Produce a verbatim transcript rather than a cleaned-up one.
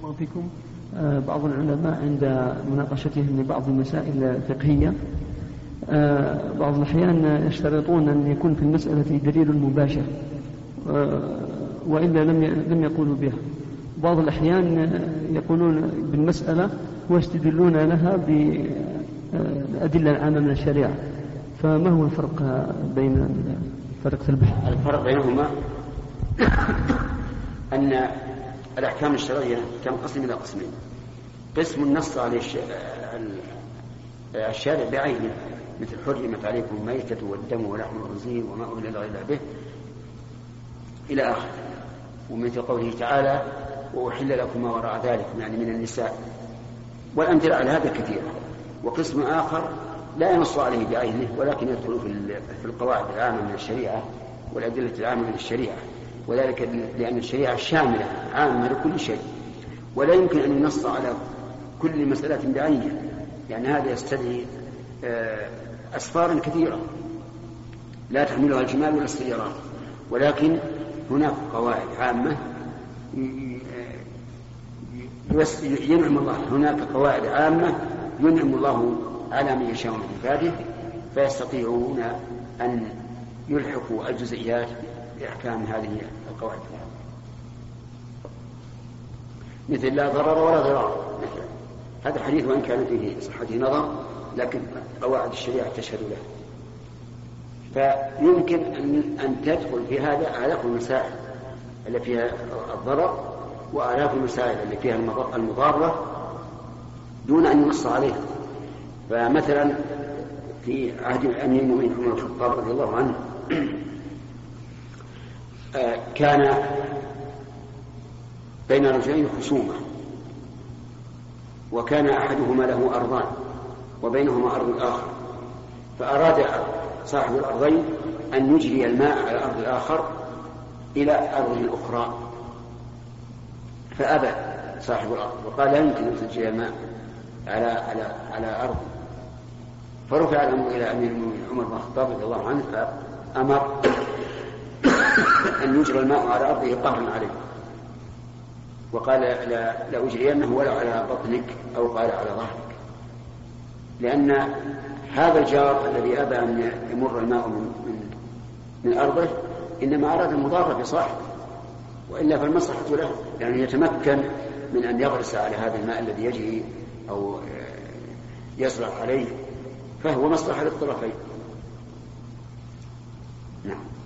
الله فيكم. بعض العلماء عند مناقشتهم لبعض المسائل الفقهية بعض الأحيان يشترطون أن يكون في المسألة دليل مباشر وإلا لم لم يقولوا بها. بعض الأحيان يقولون بالمسألة ويستدلون لها بالأدلة العامة من الشريعة. فما هو الفرق بين فرق البحث؟ الفرق بينهما أن الأحكام الشرعية تنقسم إلى قسمين: قسم نص عليه الشارع بعينه مثل حرمت عليكم الميتة والدم ولحم الخنزير وما أهل لغير الله به إلى آخره، ومثل قوله تعالى وأحل لكم ما وراء ذلك يعني من النساء، والأمثلة على هذا كثيرة. وقسم آخر لا ينص عليه بعينه ولكن يدخل في القواعد العامة من الشريعة والأدلة العامة من الشريعة، وذلك لأن الشريعة شاملة عامة لكل شيء، ولا يمكن أن ينص على كل مسألة بعينها، يعني هذا يستدعي أسفارا كثيرة لا تحملها الجمال ولا السيارات. ولكن هناك قواعد عامة ينعم الله هناك قواعد عامة ينعم الله على من يشاء من عباده، فيستطيعون أن يلحقوا الجزئيات بأحكام هذه القواعد، مثل لا ضرر ولا ضرار مثلا. هذا الحديث وإن كان فيه صحته نظر لكن قواعد الشريعة تشهد له، فيمكن أن تدخل في هذا آلاف المسائل اللي فيها الضرر وآلاف المسائل اللي فيها المضارة دون أن ينص عليها. فمثلا في عهد أمير المؤمنين عمر بن الخطاب رضي الله عنه كان بين رجلين خصومة، وكان أحدهما له أرضان وبينهما أرض آخر، فأراد صاحب الأرضين أن يجري الماء على الأرض الآخر إلى أرضه الأخرى، فأبى صاحب الأرض وقال لا يمكن أن تجري الماء على على على أرض. فرفع الأمر إلى أمير المؤمنين عمر بن الخطاب رضي الله عنه فأمر أن يجري الماء على أرضه قهرا عليه، وقال لا, لا أجرينه ولا على بطنك أو قال على ظهرك، لأن هذا الجار الذي أبى أن يمر الماء من, من, من أرضه إنما أراد المضارة بصاحبه، وإلا فالمصلحة له، لأنه يعني يتمكن من أن يغرس على هذا الماء الذي يجري أو يزرع عليه، فهو مصلحة للطرفين. نعم.